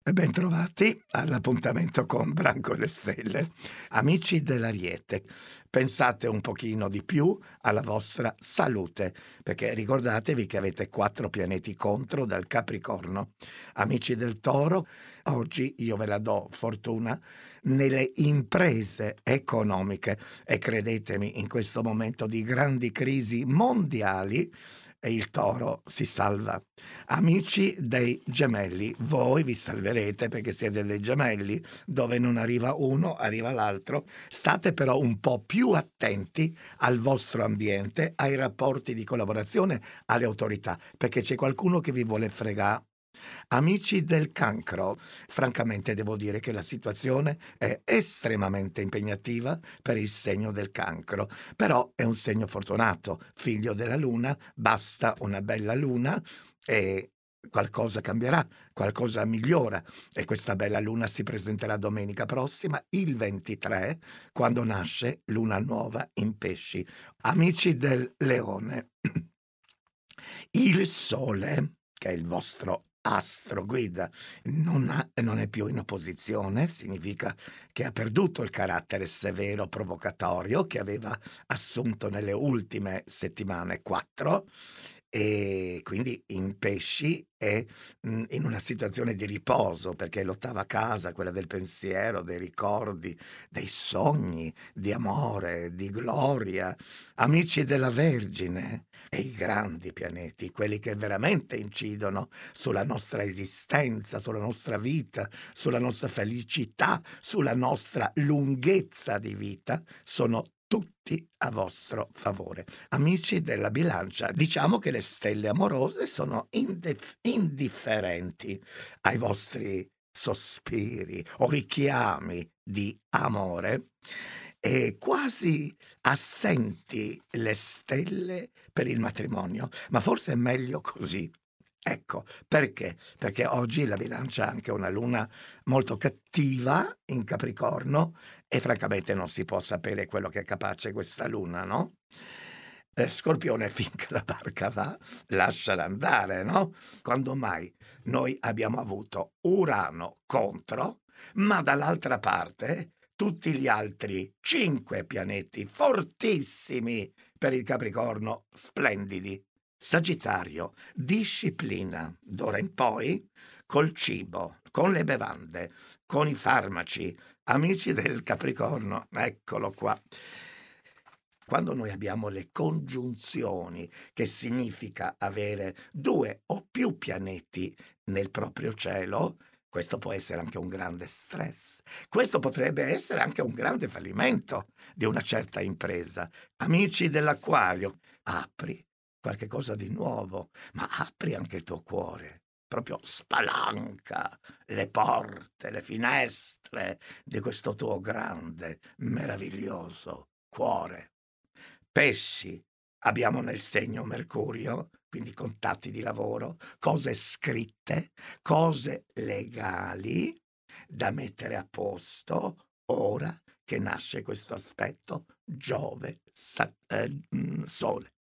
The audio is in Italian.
Bentrovati all'appuntamento con Branco e le Stelle. Amici dell'Ariete, pensate un pochino di più alla vostra salute, perché ricordatevi che avete 4 pianeti contro dal Capricorno. Amici del Toro, oggi io ve la do fortuna nelle imprese economiche e credetemi, in questo momento di grandi crisi mondiali, il Toro si salva. Amici dei Gemelli, voi vi salverete perché siete dei gemelli, dove non arriva uno, arriva l'altro. State però un po' più attenti al vostro ambiente, ai rapporti di collaborazione, alle autorità, perché c'è qualcuno che vi vuole fregà. Amici del Cancro, francamente devo dire che la situazione è estremamente impegnativa per il segno del Cancro, però è un segno fortunato, figlio della Luna, basta una bella Luna e qualcosa cambierà, qualcosa migliora e questa bella Luna si presenterà domenica prossima, il 23, quando nasce Luna nuova in Pesci. Amici del Leone, il Sole, che è il vostro astro guida, non è più in opposizione, significa che ha perduto il carattere severo, provocatorio che aveva assunto nelle ultime settimane 4 e quindi in Pesci è in una situazione di riposo perché è l'ottava casa, quella del pensiero, dei ricordi, dei sogni, di amore, di gloria. Amici della Vergine e i grandi pianeti, quelli che veramente incidono sulla nostra esistenza, sulla nostra vita, sulla nostra felicità, sulla nostra lunghezza di vita, sono tutti a vostro favore. Amici della Bilancia, diciamo che le stelle amorose sono indifferenti ai vostri sospiri o richiami di amore e quasi assenti le stelle per il matrimonio, ma forse è meglio così. Ecco, perché? Perché oggi la Bilancia ha anche una luna molto cattiva in Capricorno e francamente non si può sapere quello che è capace questa luna, no? Scorpione, finché la barca va, lasciala andare, no? Quando mai noi abbiamo avuto Urano contro, ma dall'altra parte tutti gli altri 5 pianeti fortissimi per il Capricorno, splendidi. Sagittario, disciplina, d'ora in poi, col cibo, con le bevande, con i farmaci. Amici del Capricorno, eccolo qua. Quando noi abbiamo le congiunzioni, che significa avere 2 o più pianeti nel proprio cielo, questo può essere anche un grande stress. Questo potrebbe essere anche un grande fallimento di una certa impresa. Amici dell'Acquario, apri qualche cosa di nuovo, ma apri anche il tuo cuore. Proprio spalanca le porte, le finestre di questo tuo grande, meraviglioso cuore. Pesci, abbiamo nel segno Mercurio, quindi contatti di lavoro, cose scritte, cose legali da mettere a posto ora che nasce questo aspetto Giove, Sole.